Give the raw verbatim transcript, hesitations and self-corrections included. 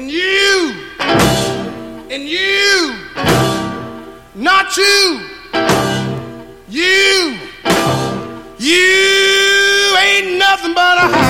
And you, and you, not you, you, you ain't nothing but a